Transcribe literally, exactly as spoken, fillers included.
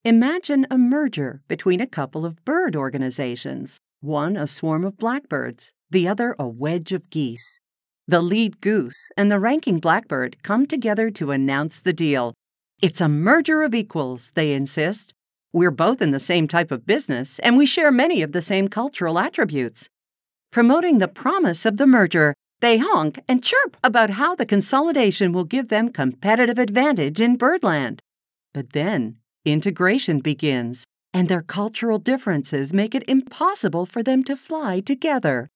Imagine a merger between a couple of bird organizations, one a swarm of blackbirds, the other a wedge of geese. The lead goose and the ranking blackbird come together to announce the deal. It's a merger of equals, they insist. We're both in the same type of business, and we share many of the same cultural attributes. Promoting the promise of the merger, they honk and chirp about how the consolidation will give them competitive advantage in birdland. But then, integration begins, and their cultural differences make it impossible for them to fly together.